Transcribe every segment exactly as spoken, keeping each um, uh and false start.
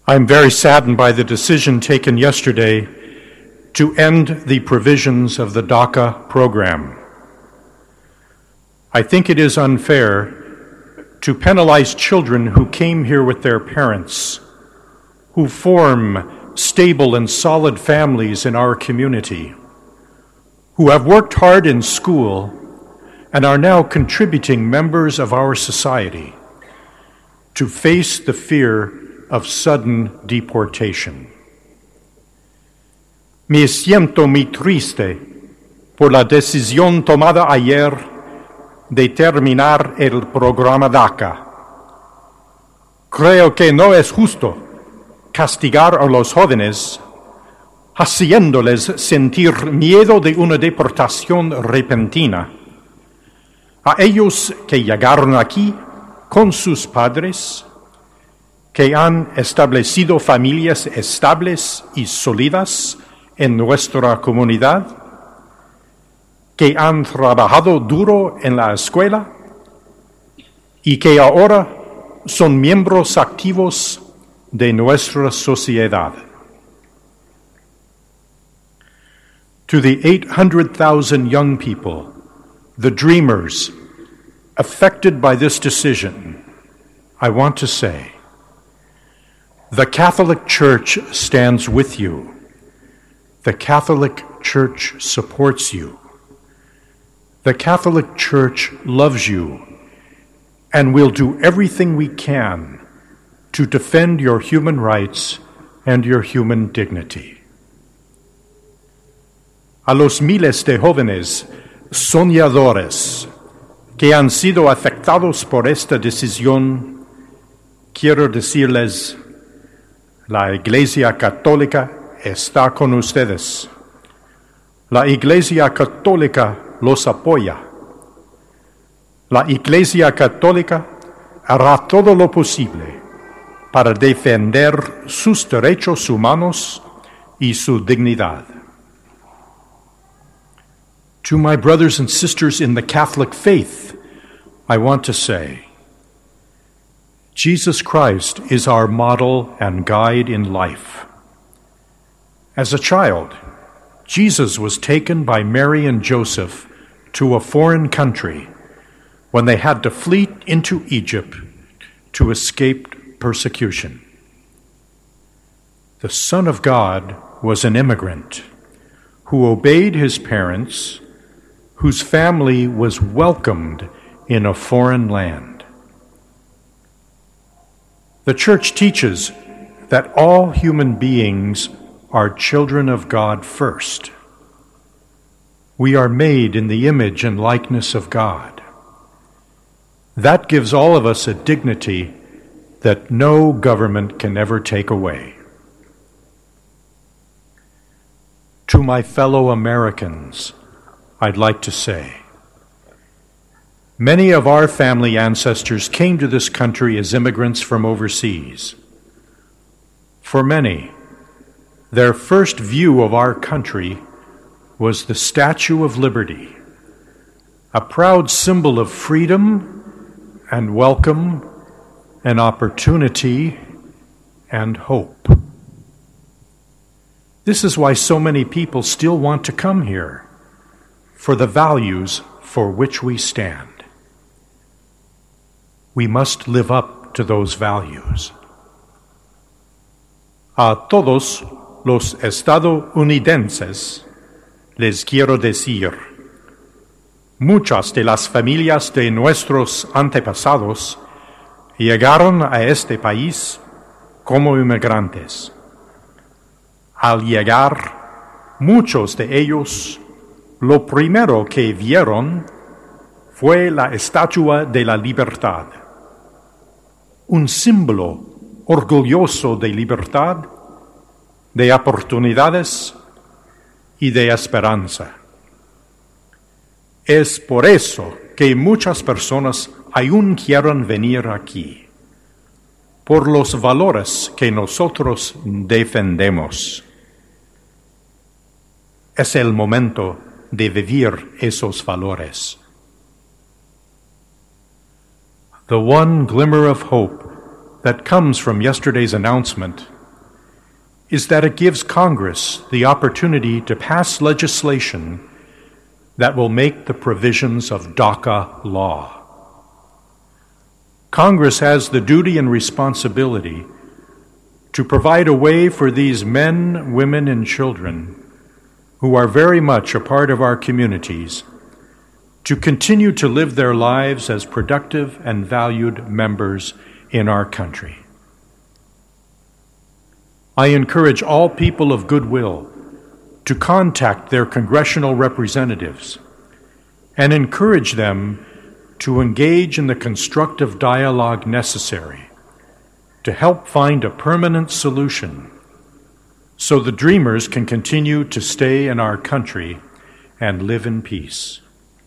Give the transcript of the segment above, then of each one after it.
I'm very saddened by the decision taken yesterday to end the provisions of the DACA program. I think it is unfair to penalize children who came here with their parents, who form stable and solid families in our community, who have worked hard in school and are now contributing members of our society, to face the fear of sudden deportation. Me siento muy triste por la decisión tomada ayer de terminar el programa DACA. Creo que no es justo castigar a los jóvenes haciéndoles sentir miedo de una deportación repentina. A ellos que llegaron aquí con sus padres, que han establecido familias estables y sólidas en nuestra comunidad, que han trabajado duro en la escuela y que ahora son miembros activos de nuestra sociedad. To the eight hundred thousand young people, the dreamers, affected by this decision, I want to say, the Catholic Church stands with you. The Catholic Church supports you. The Catholic Church loves you and will do everything we can to defend your human rights and your human dignity. A los miles de jóvenes soñadores que han sido afectados por esta decisión, quiero decirles, la Iglesia Católica está con ustedes. La Iglesia Católica los apoya. La Iglesia Católica hará todo lo posible para defender sus derechos humanos y su dignidad. To my brothers and sisters in the Catholic faith, I want to say, Jesus Christ is our model and guide in life. As a child, Jesus was taken by Mary and Joseph to a foreign country when they had to flee into Egypt to escape persecution. The Son of God was an immigrant who obeyed his parents, whose family was welcomed in a foreign land. The Church teaches that all human beings are children of God first. We are made in the image and likeness of God. That gives all of us a dignity that no government can ever take away. To my fellow Americans, I'd like to say, many of our family ancestors came to this country as immigrants from overseas. For many, their first view of our country was the Statue of Liberty, a proud symbol of freedom and welcome and opportunity and hope. This is why so many people still want to come here, for the values for which we stand. We must live up to those values. A todos los estadounidenses les quiero decir, muchas de las familias de nuestros antepasados llegaron a este país como inmigrantes. Al llegar, muchos de ellos, lo primero que vieron fue la Estatua de la Libertad, un símbolo orgulloso de libertad, de oportunidades y de esperanza. Es por eso que muchas personas aún quieren venir aquí, por los valores que nosotros defendemos. Es el momento de vivir esos valores. The one glimmer of hope that comes from yesterday's announcement is that it gives Congress the opportunity to pass legislation that will make the provisions of DACA law. Congress has the duty and responsibility to provide a way for these men, women, and children who are very much a part of our communities to continue to live their lives as productive and valued members in our country. I encourage all people of goodwill to contact their congressional representatives and encourage them to engage in the constructive dialogue necessary to help find a permanent solution so the dreamers can continue to stay in our country and live in peace.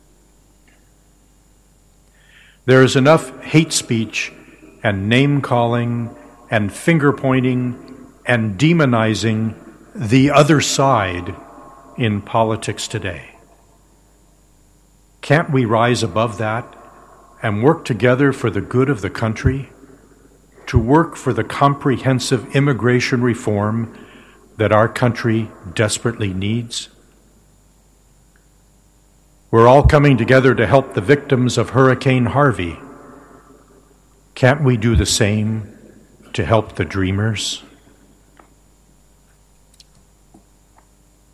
There is enough hate speech and name-calling and finger-pointing and demonizing the other side in politics today. Can't we rise above that and work together for the good of the country, to work for the comprehensive immigration reform that our country desperately needs? We're all coming together to help the victims of Hurricane Harvey. Can't we do the same to help the dreamers?